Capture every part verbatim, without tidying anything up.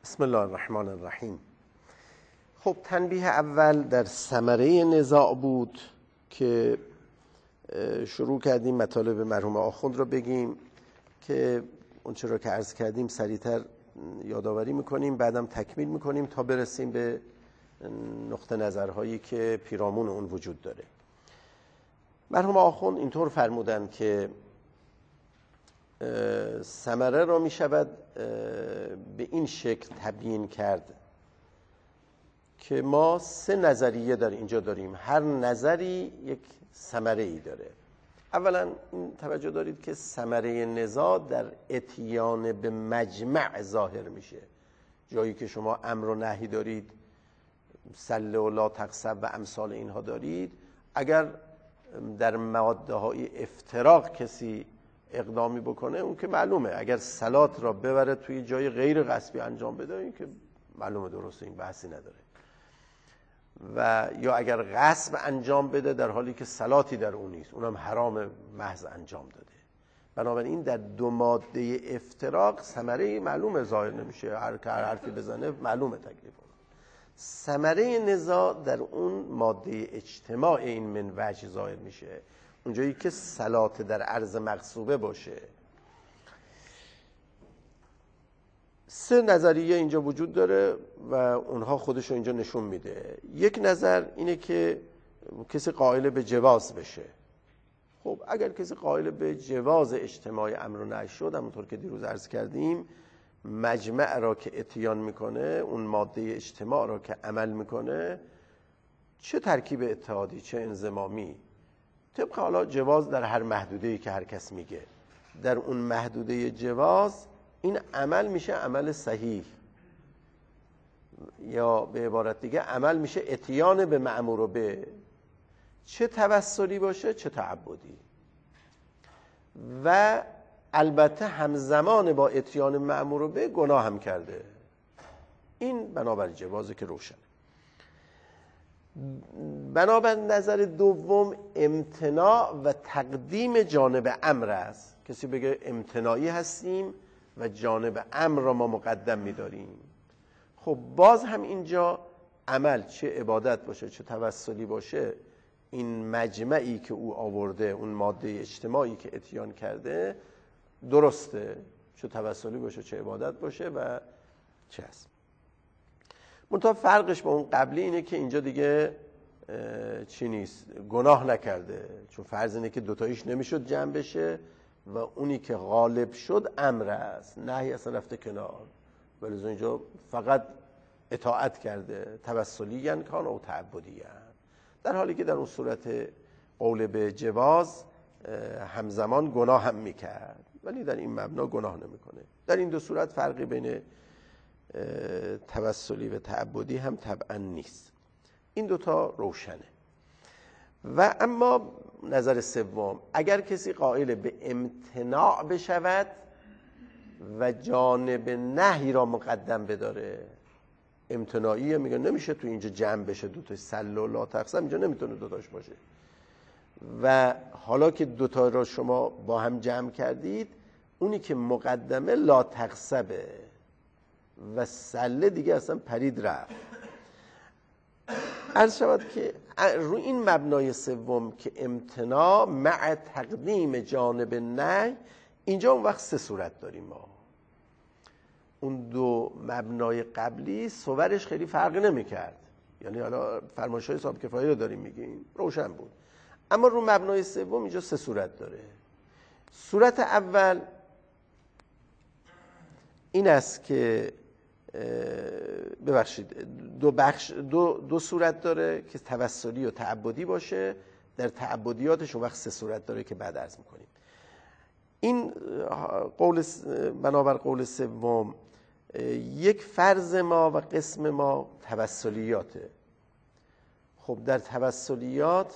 بسم الله الرحمن الرحیم. خب تنبیه اول در ثمره نزاع بود که شروع کردیم مطالب مرحوم آخوند رو بگیم که اون چرا که عرض کردیم سریعتر یادآوری میکنیم، بعدم تکمیل میکنیم تا برسیم به نقطه نظرهایی که پیرامون اون وجود داره. مرحوم آخوند اینطور فرمودن که ثمره را می شود به این شکل تبیین کرد که ما سه نظریه در اینجا داریم، هر نظری یک ثمره ای داره. اولا این توجه دارید که ثمره نزاع در اتیان به مجمع ظاهر میشه. جایی که شما امر و نهی دارید، سله و لا تقصب و امثال اینها دارید، اگر در ماده های افتراق کسی اقدامی بکنه اون که معلومه، اگر صلات را ببره توی جای غیر غصبی انجام بده این که معلومه درسته، این بحثی نداره. و یا اگر غصب انجام بده در حالی که صلاتی در اون نیست، اونم حرام محض انجام داده. بنابراین در دو ماده افتراق ثمره معلومه ظاهر نمیشه، هر که هر حرفی بزنه معلومه تکلیف اون. ثمره نزاع در اون ماده اجتماع این من وجه ظاهر میشه، اونجایی که صلات در عرض مغصوبه باشه. سه نظریه اینجا وجود داره و اونها خودشو اینجا نشون میده. یک نظر اینه که کسی قائل به جواز بشه. خب اگر کسی قائل به جواز اجتماع امر و نهی شد، همونطور که دیروز عرض کردیم، مجمع را که اتیان میکنه، اون ماده اجتماع را که عمل میکنه، چه ترکیب اتحادی چه انضمامی، طبق حالا جواز در هر محدوده‌ای که هر کس میگه، در اون محدوده جواز این عمل میشه عمل صحیح، یا به عبارت دیگه عمل میشه اتیان به مأمور به، چه توسلی باشه چه تعبدی. و البته همزمان با اتیان مأمور به گناه هم کرده. این بنابر جوازه که روشن. بنابر نظر دوم امتناع و تقدیم جانب امر است. کسی بگه امتناعی هستیم و جانب امر را ما مقدم می‌داریم. خب باز هم اینجا عمل چه عبادت باشه چه توسلی باشه، این مجمعی که او آورده، اون ماده اجتماعی که اتیان کرده درسته، چه توسلی باشه چه عبادت باشه و چه هست. منتها فرقش با اون قبلی اینه که اینجا دیگه چی نیست، گناه نکرده، چون فرض اینه که دوتاییش نمیشد جمع بشه و اونی که غالب شد امر است، نهی اصلا رفته کنار، ولی اینجا فقط اطاعت کرده، توسلی کان او تعبدی، در حالی که در اون صورت قول به جواز همزمان گناه هم میکرد ولی در این مبنا گناه نمیکنه. در این دو صورت فرقی بین توسلی و تعبدی هم طبعا نیست. این دوتا روشنه. و اما نظر سوم، اگر کسی قائل به امتناع بشود و جانب نهی را مقدم بداره، امتناعیه، میگه نمیشه تو اینجا جمع بشه دوتاش، سل و لا تقسم اینجا نمیتونه دوتاش باشه، و حالا که دوتا را شما با هم جمع کردید، اونی که مقدمه لا تقسبه و سله دیگه اصلا پرید رفت. عرض شود که روی این مبنای سوم که امتناع مع تقدیم جانب نهی، اینجا اون وقت سه صورت داریم ما. اون دو مبنای قبلی صورش خیلی فرق نمی کرد، یعنی حالا فرمایش‌های صاحب کفایه رو داریم میگیم، روشن بود. اما رو مبنای سوم اینجا سه صورت داره. صورت اول این است که ببخشید دو بخش دو, دو صورت داره که توسلی و تعبدی باشه. در تعبدیاتش اون وقت سه صورت داره که بعد عرض میکنیم. این قول بنابر قول سوم یک فرض ما و قسم ما توسلیاته. خب در توسلیات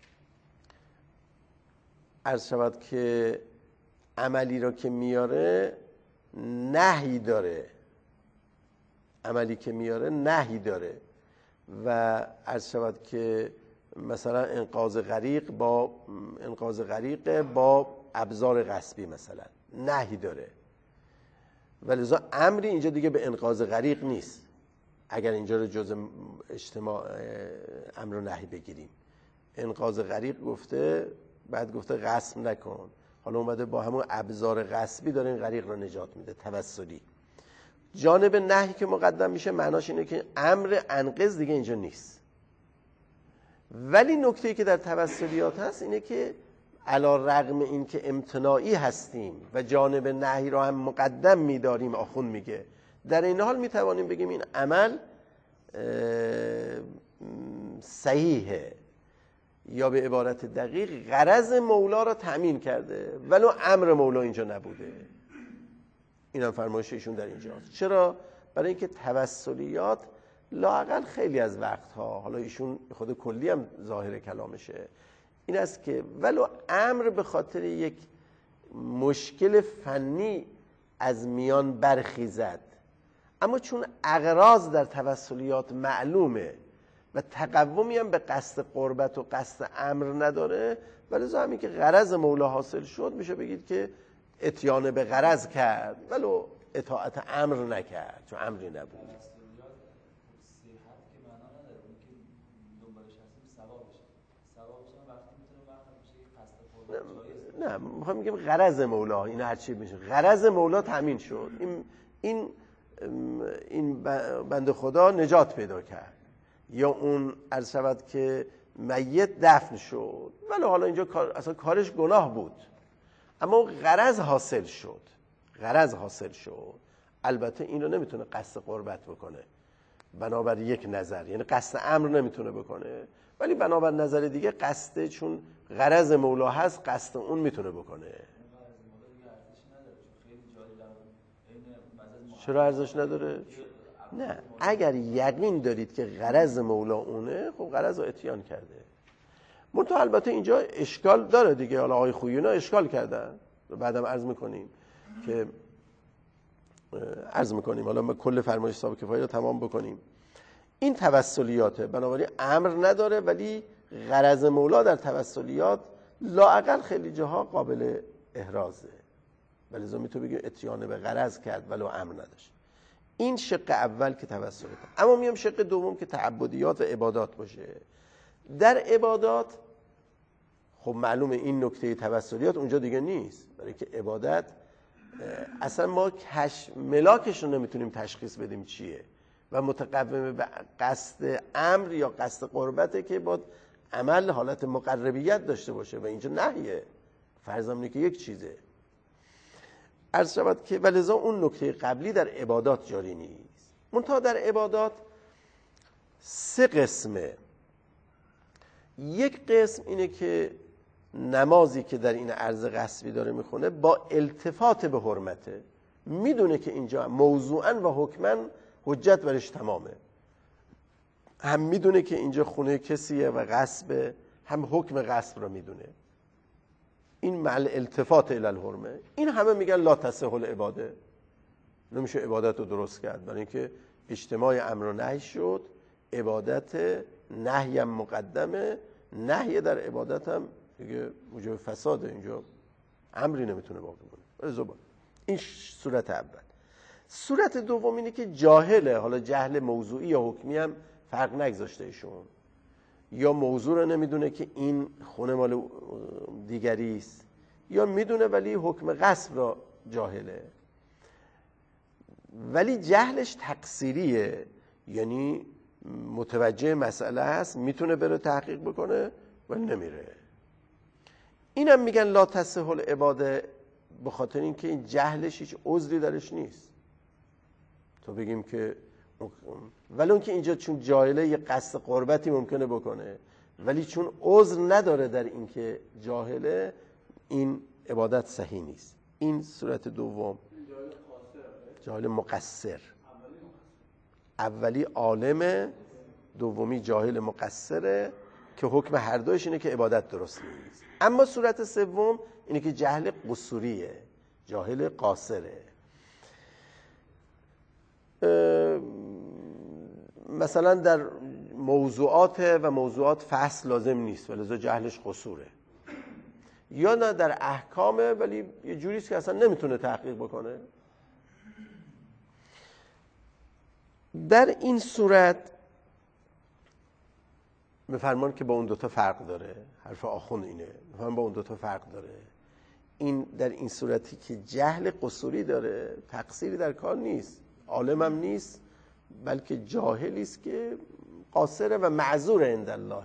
عرض شود که عملی را که میاره نهی داره، عملی که میاره نهی داره و عرض شود که مثلا انقاذ غریق با انقاذ غریق با ابزار غصبی مثلا نهی داره، ولذا امری اینجا دیگه به انقاذ غریق نیست اگر اینجا رو جز اجتماع امر و نهی بگیریم. انقاذ غریق گفته، بعد گفته غصب نکن، حالا اومده با همون ابزار غصبی داره این غریق رو نجات میده توسلی. جانب نهی که مقدم میشه معناش اینه که امر انقذ دیگه اینجا نیست. ولی نکته‌ای که در توسلیات هست اینه که علی رغم این که امتناعی هستیم و جانب نهی رو هم مقدم میداریم، آخوند میگه در این حال میتوانیم بگیم این عمل صحیحه یا به عبارت دقیق غرض مولا را تأمین کرده ولو امر مولا اینجا نبوده. این هم فرمایش ایشون در اینجاست. چرا؟ برای اینکه توسلیات لااقل خیلی از وقتها، حالا ایشون خود کلی هم ظاهر کلامشه این است که ولو امر به خاطر یک مشکل فنی از میان برخیزد، اما چون اغراض در توسلیات معلومه و تقومی هم به قصد قربت و قصد امر نداره، ولی همین که غرض مولا حاصل شد میشه بگید که اتیان به غرض کرد ولو اطاعت امر نکرد چون امری نبود. نه میخوام میگم غرض مولا، این هر چی میشه غرض مولا تامین شد، این این این بنده خدا نجات پیدا کرد یا اون عرض شود که میت دفن شد، ولی حالا اینجا کار اصلا کارش گناه بود اما غرض حاصل شد، غرض حاصل شد. البته این رو نمیتونه قصد قربت بکنه بنابر یک نظر، یعنی قصد امر نمیتونه بکنه، ولی بنابر نظر دیگه قصد چون غرض مولا هست قصد اون میتونه بکنه. چرا ارزش نداره؟ نه اگر یقین دارید که غرض مولا اونه، خب غرض رو اتیان کرده. منتها البته اینجا اشکال داره دیگه، حالا آقای خویینا اشکال کردن، بعدم عرض میکنیم که عرض میکنیم حالا ما کل فرمایش صاحب کفایه رو تمام بکنیم. این توسلیاته، بنابراین امر نداره ولی غرض مولا در توسلیات لااقل خیلی جاها قابل احرازه، ولی لازم میتونه بگیم اتیان به غرض کرد ولو امر نداشت. این شق اول که توسلیات. اما میام شق دوم که تعبدیات و عبادات باشه. در عبادات خب معلومه این نکته توسلیات اونجا دیگه نیست، برای که عبادت اصلا ما کش ملاکش رو نمیتونیم تشخیص بدیم چیه و متقوم به قصد امر یا قصد قربته که با عمل حالت مقربیت داشته باشه و اینجا نهیه، فرضم اینه که یک چیزه. عرض شود که ولذا اون نکته قبلی در عبادات جاری نیست. منتها در عبادات سه قسمه. یک قسم اینه که نمازی که در این عرض غصبی داره میخونه با التفات به حرمته، میدونه که اینجا موضوعاً و حکماً حجت برش تمامه، هم میدونه که اینجا خونه کسیه و غصبه، هم حکم غصب رو میدونه. این مع التفات الی الحرمه، این همه میگن لا تصح العباده، نمیشه عبادت رو درست کرد، برای اینکه اجتماع امر و نهی شد، عبادت نهی هم مقدمه، نهی در عبادت هم دیگه موجب فساده، اینجا امری نمیتونه باقی مونه. زبان این صورت اول. صورت دوم اینه که جاهله، حالا جهل موضوعی یا حکمی هم فرق نگذاشته ایشون، یا موضوع رو نمیدونه که این خونه مال دیگری است، یا میدونه ولی حکم غصب را جاهله، ولی جهلش تقصیریه، یعنی متوجه مسئله هست، میتونه بره تحقیق بکنه ولی نمیره. اینم میگن لا تصح العباده، به خاطر اینکه این جهلش هیچ عذری درش نیست. تو بگیم که ولی اون که اینجا چون جاهله یه قصد قربتی ممکنه بکنه، ولی چون عذر نداره در اینکه جاهله، این عبادت صحیح نیست. این صورت دوم، جاهل مقصر، اولی عالم، دومی جاهل مقصره که حکم هر دوش اینه که عبادت درست نیست. اما صورت سوم اینه که جهل قصوریه، جاهل قاصره. مثلا در موضوعات و موضوعات فحص لازم نیست ولذا جهلش قصوره، یا نه در احکامه ولی یه جوریست که اصلا نمیتونه تحقیق بکنه، در این صورت میفرمان که با اون دوتا فرق داره. حرف آخوند اینه، میفرمان با اون دوتا فرق داره. این در این صورتی که جهل قصوری داره، تقصیری در کار نیست، عالمم نیست، بلکه جاهلی است که قاصره و معذور عند الله.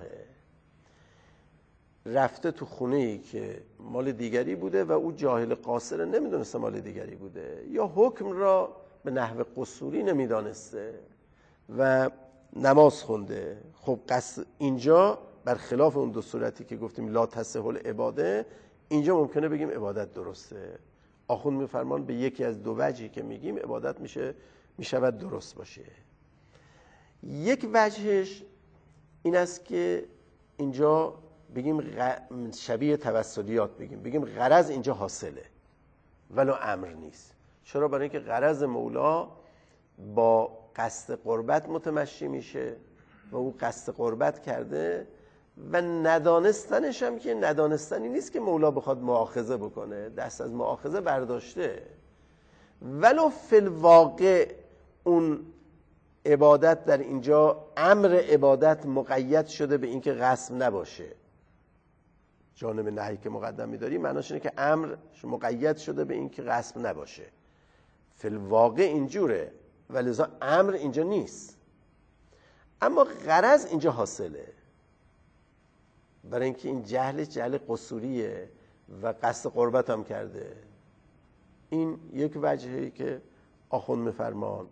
رفته تو خونه‌ای که مال دیگری بوده و او جاهل قاصر نمیدونسته مال دیگری بوده، یا حکم را به نحو قصوری نمیدانسته و نماز خونده. خب قصد اینجا برخلاف اون دو صورتی که گفتیم لا تصح العباده، اینجا ممکنه بگیم عبادت درسته. آخوند میفرمان به یکی از دو وجهی که میگیم عبادت میشه میشود درست باشه. یک وجهش این است که اینجا بگیم غ... شبیه توسلیات بگیم بگیم غرض اینجا حاصله ولو امر نیست. چرا؟ برای اینکه غرض مولا با قصد قربت متمشی میشه و او قصد قربت کرده و ندانستنش هم که ندانستنی نیست که مولا بخواد مؤاخذه بکنه، دست از مؤاخذه برداشته، ولو فی الواقع اون عبادت در اینجا امر عبادت مقید شده به اینکه غصب نباشه. جانب نهی که مقدم می‌داری معناش اینه که امر مقید شده به اینکه غصب نباشه. فی الواقع اینجوره ولذا امر اینجا نیست، اما غرض اینجا حاصله، برای اینکه این جهل جهل قصوریه و قصد قربت هم کرده. این یک وجهی که آخوند میفرمان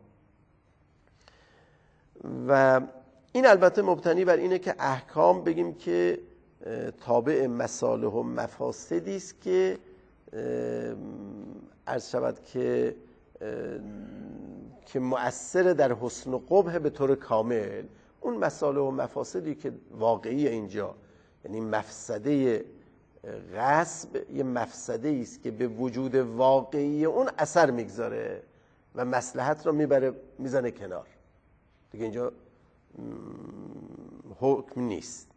و این البته مبتنی بر اینه که احکام بگیم که تابع مصالح و مفاسدی است که عرض شود که که مؤثر در حسن و قبح به طور کامل. اون مصالح و مفاسدی که واقعی اینجا، یعنی مفسده غصب یه مفسده است که به وجود واقعی اون اثر میگذاره و مصلحت رو میبره میزنه کنار، دیگه اینجا حکم نیست.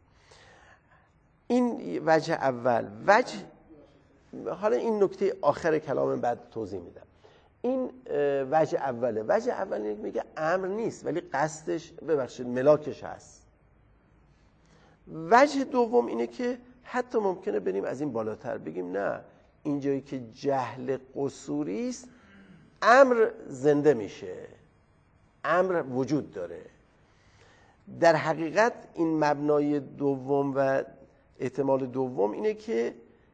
این وجه اول. وجه حالا این نکته آخر کلام بعد توضیح میدم. این وجه اوله. وجه اول میگه امر نیست ولی قصدش ببخشید ملاکش هست. وجه دوم اینه که حتی ممکنه بریم از این بالاتر بگیم نه، اینجایی که جهل قصوری است امر زنده میشه، امر وجود داره. در حقیقت این مبنای دوم و احتمال دوم اینه که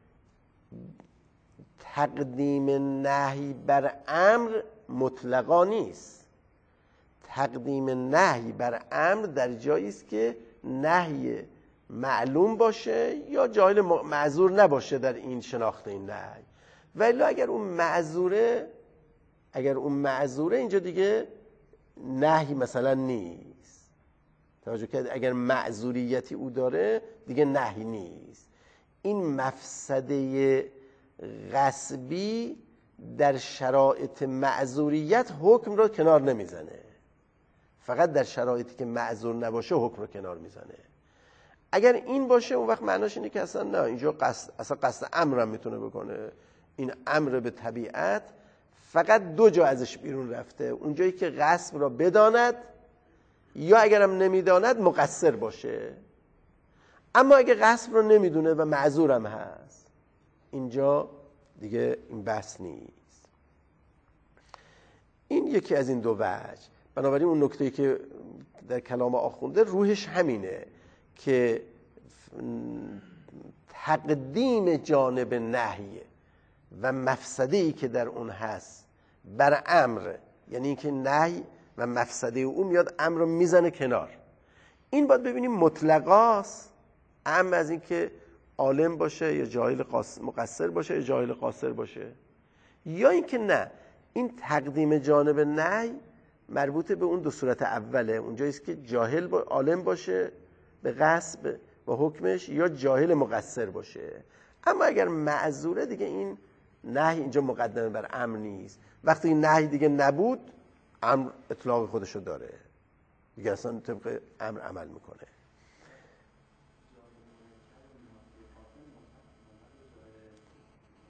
تقدیم نهی بر امر مطلقا نیست. تقدیم نهی بر امر در جایی است که نهی معلوم باشه یا جاهل معذور نباشه در این شناخت این نهی. ولی اگر اون معذوره اگر اون معذوره اینجا دیگه نهی مثلا نیست. توجه کرد؟ اگر معذوریتی او داره دیگه نهی نیست. این مفسده غصبی در شرایط معذوریت حکم رو کنار نمیزنه، فقط در شرایطی که معذور نباشه حکم رو کنار میزنه. اگر این باشه اون وقت معناش اینه که اصلا نه، اینجا قصد اصلا قصد امر هم میتونه بکنه. این امر به طبیعت فقط دو جا ازش بیرون رفته، اونجایی که غصب را بداند یا اگرم نمیداند مقصر باشه. اما اگه غصب رو نمیدونه و معذورم هست، اینجا دیگه این بحث نیست. این یکی از این دو وجه. بنابراین اون نکته‌ای که در کلام آخونده روحش همینه که تقدیم جانب نهی و مفسده‌ای که در اون هست بر امر، یعنی اینکه نهی و مفسده او میاد امر رو میزنه کنار. این باید ببینیم مطلقاست، امر از اینکه عالم باشه یا جاهل مقصر باشه یا جاهل قاصر باشه، یا اینکه نه، این تقدیم جانب نهی مربوط به اون دو صورت اوله، اونجایی است که جاهل با عالم باشه به غصب و حکمش یا جاهل مقصر باشه. اما اگر معذوره دیگه این نهی اینجا مقدمه بر امر نیست. وقتی این نهی دیگه نبود امر اطلاق خودشو داره دیگه، اصلا طبق امر عمل میکنه.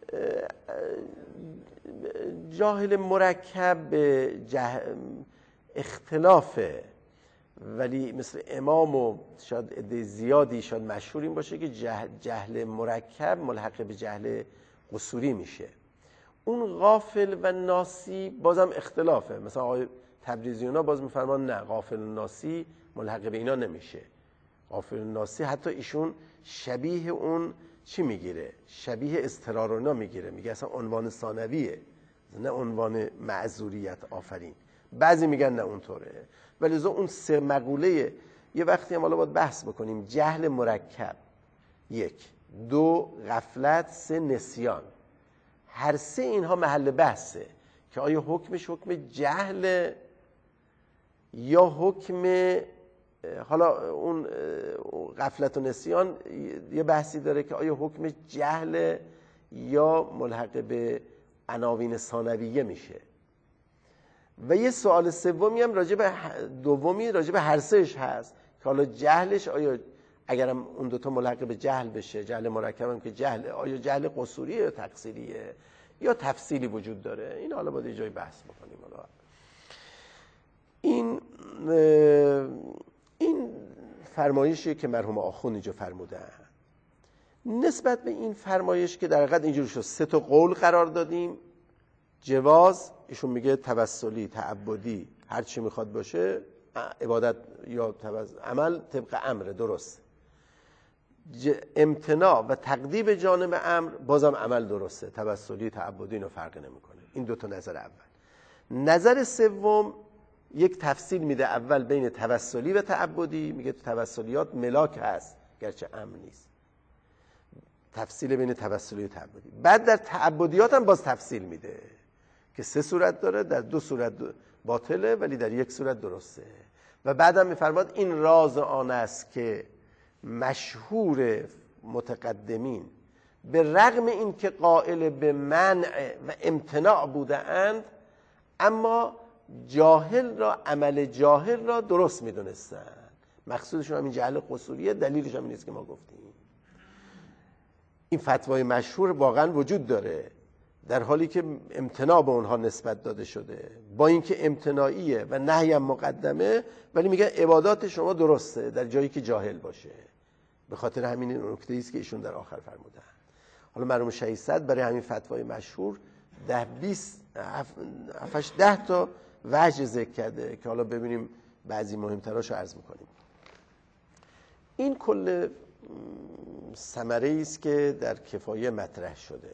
جاهل مرکب جه... اختلافه، ولی مثل امام و شاید عده زیادی شاید مشهور این باشه که جهل, جهل مرکب ملحق به جهل قصوری میشه. اون غافل و ناسی بازم اختلافه. مثلا آقای تبریزیونا باز میفرمان نه، غافل و ناسی ملحق به اینا نمیشه. غافل و ناسی حتی ایشون شبیه اون چی میگیره؟ شبیه اضطرار و اینا میگیره، میگه اصلا عنوان ثانویه نه عنوان معذوریت آفرین. بعضی میگن نه اونطوره، ولی زو اون سه مقوله یه وقتی هم حالا باید بحث بکنیم. جهل مرکب، یک، دو غفلت، سه نسیان. هر سه اینها محل بحثه که آیا حکمش حکم جهل یا حکم، حالا اون غفلت و نسیان یه بحثی داره که آیا حکم جهل یا ملحق به عناوین ثانویه میشه. و یه سوال سومی هم راجع به دومی راجع به هر سهش هست که حالا جهلش آیا اگرم اون دوتا ملحق به جهل بشه، جهل مرکب هم که جهل، آیا جهل قصوریه یا تقصیریه یا تفصیلی وجود داره؟ این حالا باید یه جای بحث بکنیم. حالا این این فرمایشی که مرحوم آخوند اینجا فرمودن. نسبت به این فرمایش که در حقیقت اینجوری شد سه تا قول قرار دادیم. جواز، ایشون میگه توسلی، تعبدی، هر چی میخواد باشه، عبادت یا توسل، عمل طبق امر درست. امتناع و تقدیم جانب امر بازم عمل درسته، توسلی، تعبدی اینو فرق نمیکنه. این دو تا نظر اول. نظر سوم یک تفصیل میده اول بین توسلی و تعبدی، میگه تو توسلیات ملاک هست گرچه امر نیست. تفصیل بین توسلی و تعبدی. بعد در تعبدیات هم باز تفصیل میده که سه صورت داره، در دو صورت باطله ولی در یک صورت درسته. و بعدم میفرماد این راز آن است که مشهور متقدمین به رغم این که قائل به منع و امتناع بوده اند، اما جاهل را، عمل جاهل را درست میدونستن. مقصودشون همین جهل قصوریه، دلیلش هم نیست که ما گفتیم. این فتوای مشهور واقعا وجود داره در حالی که امتناع به اونها نسبت داده شده، با اینکه امتناعیه و نهی هم مقدمه، ولی میگن عبادات شما درسته در جایی که جاهل باشه. به خاطر همین نکته است که ایشون در آخر فرمودن. حالا مرحوم شهیدصدر برای همین فتوای مشهور ده بیست هفتش ده تا وجه ذکر کرده که حالا ببینیم بعضی مهمتراشو عرض میکنیم. این کل ثمره است که در کفایه مطرح شده.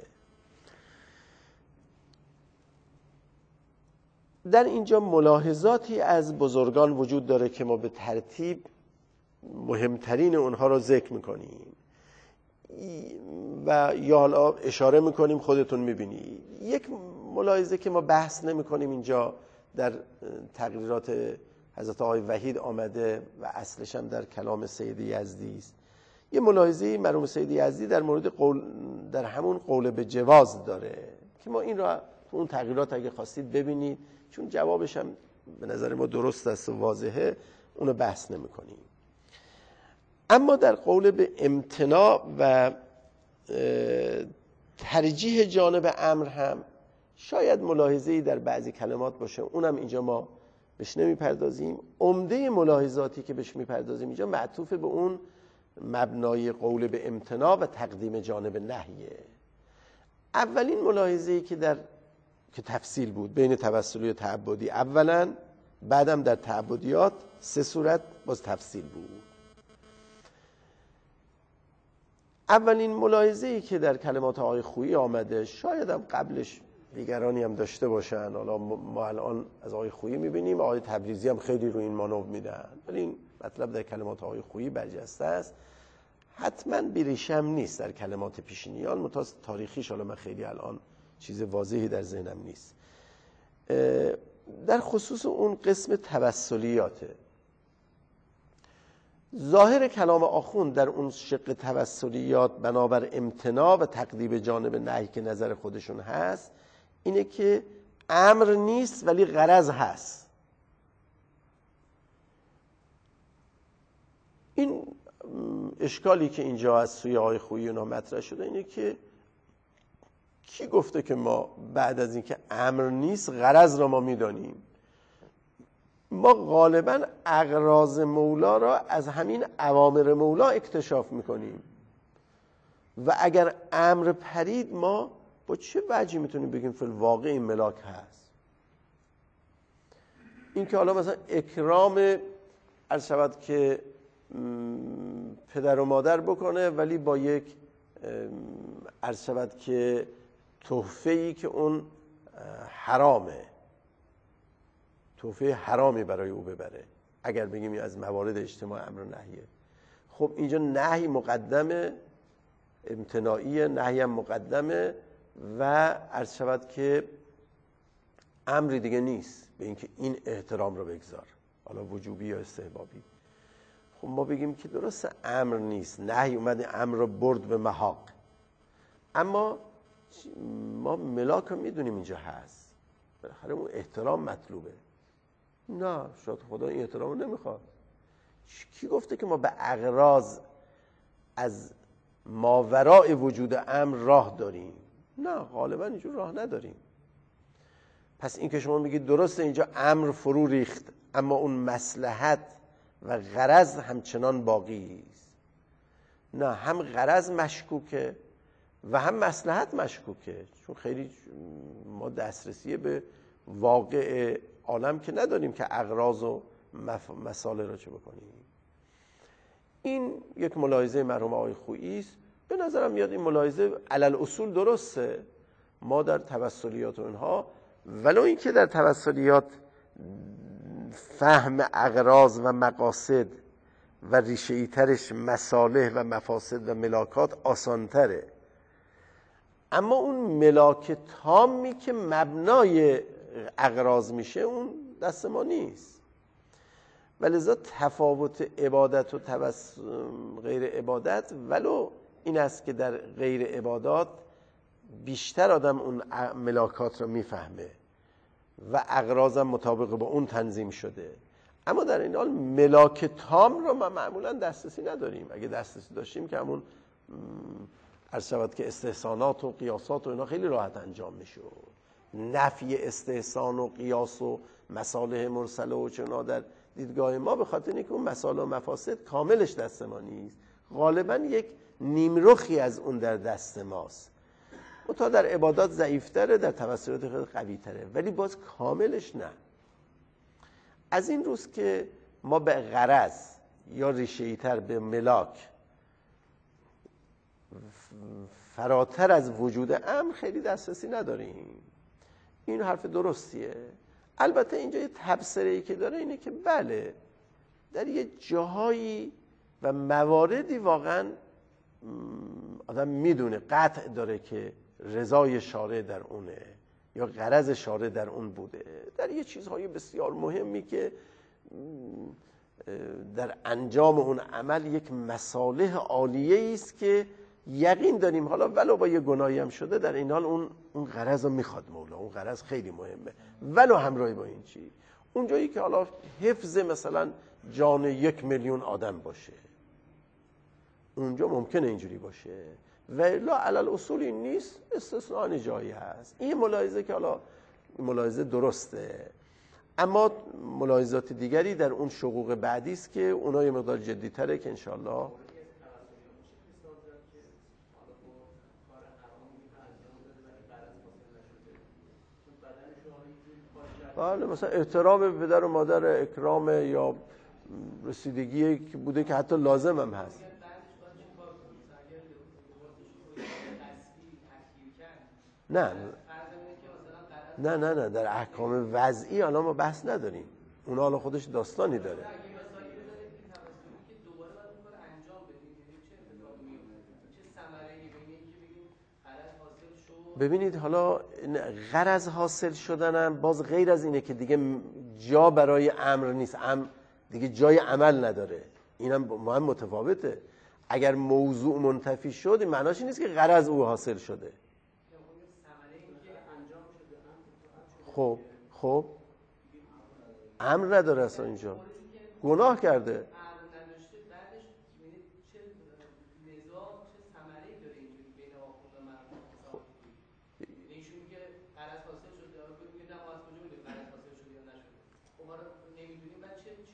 در اینجا ملاحظاتی از بزرگان وجود داره که ما به ترتیب مهمترین اونها رو ذکر میکنیم و یا حالا اشاره میکنیم، خودتون میبینی. یک ملاحظه که ما بحث نمیکنیم اینجا در تقریرات حضرت آقای وحید آمده و اصلش هم در کلام سید یزدی است. یه ملاحظه مرحوم سید یزدی در مورد قول، در همون قول به جواز داره که ما این را تو اون تغییرات اگه خواستید ببینید، چون جوابش هم به نظر ما درست است و واضحه، اونو بحث نمی کنیم. اما در قول به امتناع و ترجیح جانب امر هم شاید ملاحظه‌ای در بعضی کلمات باشه، اونم اینجا ما بهش نمیپردازیم. عمده ملاحظاتی که بهش میپردازیم اینجا معطوف به اون مبنای قول به امتناع و تقدیم جانب نهیه. اولین ملاحظه‌ای که در که تفصیل بود بین توسلی و تعبدی اولا، بعدم در تعبدیات سه صورت باز تفصیل بود. اولین ملاحظه‌ای که در کلمات آقای خویی آمده، شاید هم قبلش دیگرانی هم داشته باشن، حالا ما الان از آقای خویی میبینیم، آقای تبریزی هم خیلی رو این مانور میدن، ولی این مطلب در کلمات آقای خویی برجسته است. حتما بیریشم نیست در کلمات پیشینیان، متأسف تاریخیش حالا من خیلی الان چیز واضحی در ذهنم نیست. در خصوص اون قسم توسلیاته، ظاهر کلام آخوند در اون شق توسلیات بنابر امتناع و تقدیم جانب نهی که نظر خودشون هست اینه که امر نیست ولی غرض هست. این اشکالی که اینجا از سوی آقای خویی اونا مطرح شده اینه که کی گفته که ما بعد از اینکه امر نیست غرض را ما میدانیم؟ ما غالبا اغراض مولا را از همین اوامر مولا اکتشاف میکنیم و اگر امر پرید ما با چه وجهی میتونیم بگیم فی الواقع این ملاک هست؟ این که حالا مثلا اکرام عرض شود که پدر و مادر بکنه ولی با یک عرض شود که تحفه‌ای که اون حرامه، تحفه حرامی برای او ببره، اگر بگیم از موارد اجتماع امر و نهیه. خب اینجا نهی مقدمه، امتناعی، نهی هم مقدمه و عرض شود که امری دیگه نیست به اینکه این احترام رو بگذار، حالا وجوبی یا استحبابی. خب ما بگیم که درسته امر نیست، نهی اومده امر رو برد به محاق، اما ما ملاک رو میدونیم اینجا هست، بالاخره اون احترام مطلوبه. نه شاید خدا این احترام رو نمیخواد. کی گفته که ما به اغراض از ماوراء وجود امر راه داریم؟ نه غالبا اینجور راه نداریم. پس این که شما میگید درسته اینجا امر فرو ریخت اما اون مصلحت و غرض همچنان باقی است. نه، هم غرض مشکوکه و هم مصلحت مشکوکه، چون خیلی ما دسترسی به واقع عالم که نداریم که اغراض و مسائل را چه بکنیم. این یک ملاحظه مرحوم آقای خویی است. به نظرم میاد این ملاحظه علل اصول درسته. ما در توسلیات و اینها، ولو اینکه در توسلیات فهم اغراض و مقاصد و ریشه ای ترش مصالح و مفاسد و ملاکات آسانتره، اما اون ملاک تامی که مبنای اغراض میشه اون دست ما نیست. ولذا تفاوت عبادت و توس... غیر عبادت ولو این است که در غیر عبادات بیشتر آدم اون ملاکات رو میفهمه و اغراضم مطابق با اون تنظیم شده، اما در این حال ملاک تام رو ما معمولا دسترسی نداریم. اگه دسترسی داشتیم که همون عرض شود که استحسانات و قیاسات و اینا خیلی راحت انجام میشه. نفی استحسان و قیاس و مصالح مرسله و چنا در دیدگاه ما به خاطر اینکه اون مصالح و مفاسد کاملش دست ما نیست، غالبا یک نیمرخی از اون در دست ماست. و تا در عبادات ضعیفتره، در توسلیات خیلی قوی تره، ولی باز کاملش نه. از این روز که ما به غرض یا ریشه‌ای تر به ملاک فراتر از وجود امر خیلی دسترسی نداریم. این حرف درستیه. البته اینجا یه تبصره‌ای که داره اینه که بله در یه جاهایی و مواردی واقعا آدم میدونه قطع داره که رضای شارع در اونه یا غرض شارع در اون بوده، در یه چیزهای بسیار مهمی که در انجام اون عمل یک مصالح عالیه است که یقین داریم حالا ولو با یه گناهی هم شده در این حال اون اون غرض رو میخواد مولا، اون غرض خیلی مهمه ولو همراهی با این چی. اونجایی که حالا حفظ مثلا جان یک میلیون آدم باشه اونجا ممکنه اینجوری باشه، ولی علل اصول این نیست، استثناء جایی هست. این ملاحظه که حالا ملاحظه درسته، اما ملاحظات دیگری در اون شقوق بعدی است که اونها یه مقدار جدی تره که انشالله بله مثلا احترام به پدر و مادر، اکرام یا رسیدگی که بوده که حتی لازم هم هست. نه نه نه نه در احکام وضعی الان ما بحث نداریم، اونا حالا خودش داستانی داره. ببینید حالا غرض حاصل شدنم باز غیر از اینه که دیگه جا برای امر نیست، امر دیگه جای عمل نداره، اینم با هم متفاوته. اگر موضوع منتفی شد این معناش این نیست که غرض او حاصل شده. خب خب امر نداره اصلا، اینجا گناه کرده.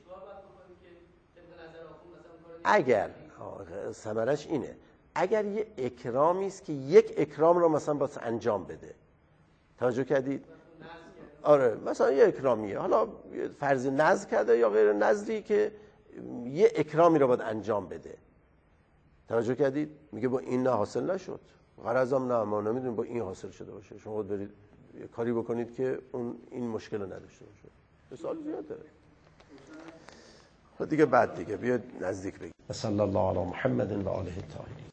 اگر ثمرش اینه، اگر یه اکرامی است که یک اکرام رو مثلا باید انجام بده، توجه کردید؟ آره مثلا یه اکرامیه، حالا فرض نذر کرده یا غیر نذری که یه اکرامی رو باید انجام بده، توجه کردید؟ میگه با این نه حاصل نشد، غرضم نه، ما نمیدونیم با این حاصل شده باشه، شما باید برید یه کاری بکنید که اون این مشکل رو نداشته باشه. مثال زیاد داره دیگه. بعد دیگه بیاد نزدیک بگید. صلی الله علی محمد و آله الطاهرین.